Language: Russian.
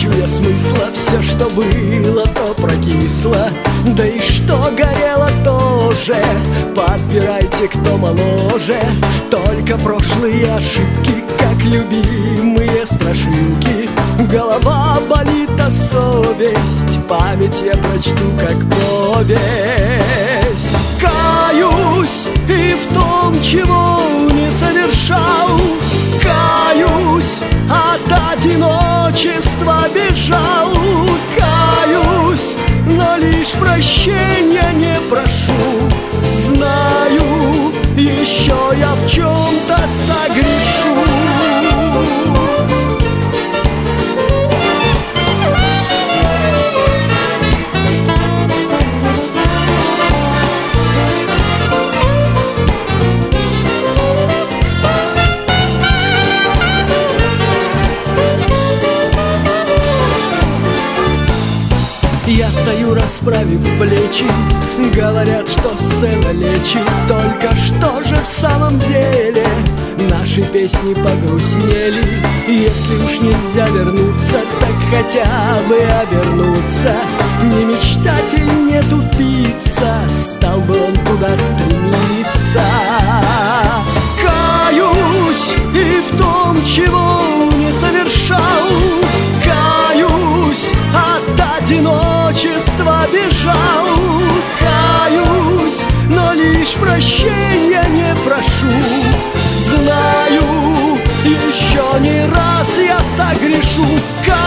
чуя смысла, все, что было, то прокисло. Да и что горело тоже, подбирайте, кто моложе. Только прошлые ошибки, как любимые страшилки. Голова болит, а совесть память я прочту, как повесть. Каюсь и в том, чего не совершал. Каюсь, от одиночества бежал. Каюсь, но лишь прощения не прошу. Знаю, еще я в чем-то согрешу. Я стою, расправив плечи, говорят, что сцена лечит. Только что же в самом деле наши песни погрустнели? Если уж нельзя вернуться, так хотя бы обернуться. Не мечтатель, не тупица, стал бы он туда стремиться. Каюсь и в том, чего не совершал. Каюсь, от одиночества бежал. Каюсь, но лишь прощения не прошу. Знаю, еще не раз я согрешу.